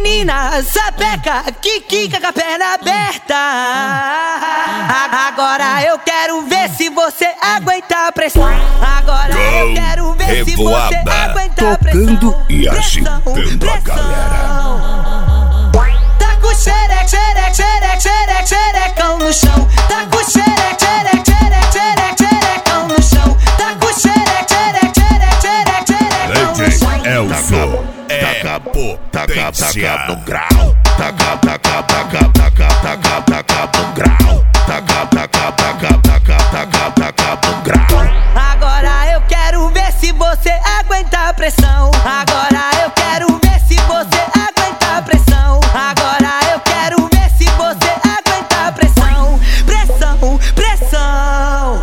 Menina, sapeca, que quica com a perna aberta. Agora eu quero ver se você aguenta a pressão. Agora eu quero ver se você aguenta a pressão. Tocando e agitando a galera. Tá com xereque, xereque, xereque, xereque, xerecão no chão. Tá com xereque, xereque, xereque, xereque, xerecão no chão. Tá com xereque, xereque, xereque, xereque, xerecão no chão. Elzo Taca no grau. Taca no grau. Taca no grau. Agora eu quero ver se você aguenta a pressão. Agora eu quero ver se você aguenta a pressão. Agora eu quero ver se você aguenta a pressão. Pressão, pressão.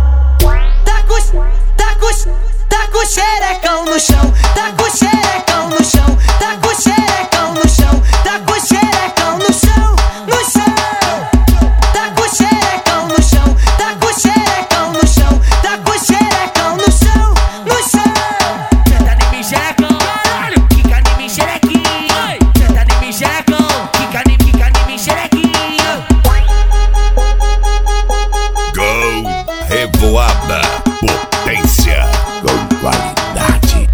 Tá com xerecão no chão. Tá com xerecão no chão. Tá com xerecão no chão. Tá com xerecão no chão. No chão. Tá com xerecão no chão. Tá com xerecão no chão. Tá com xerecão no chão. No chão. Senta em mim, xerecão. Quica em mim, xerequinho. Senta em mim, xerecão. Quica em mim, xerequinho. Go Revoada, potência com qualidade.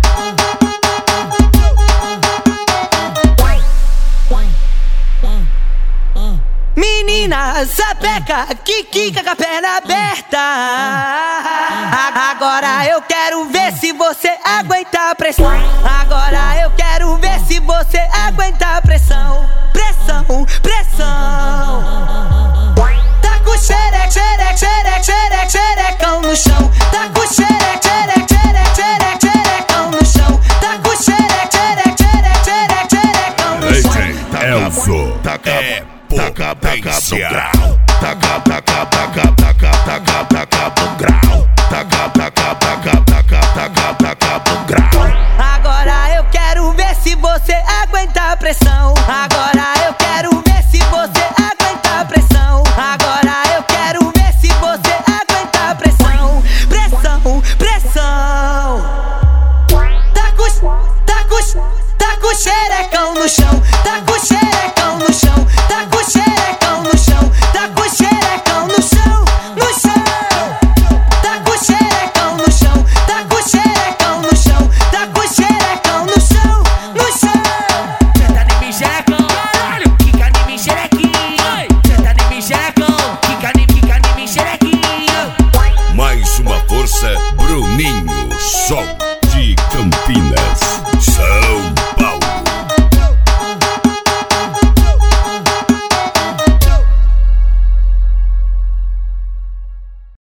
Menina, sapeca, que quica com a perna aberta. Agora eu quero ver se você aguenta a pressão. Agora eu quero ver se você aguenta a pressão. Pressão, pressão. Tá com xereque, xereque, xereque, xereque, xerecão no chão. Tá com xereque, xereque, xereque, xereque, xerecão no chão. Tá com xereque, xereque, xereque, xereque, xerecão no chão. Elzo Taca no grau. Taca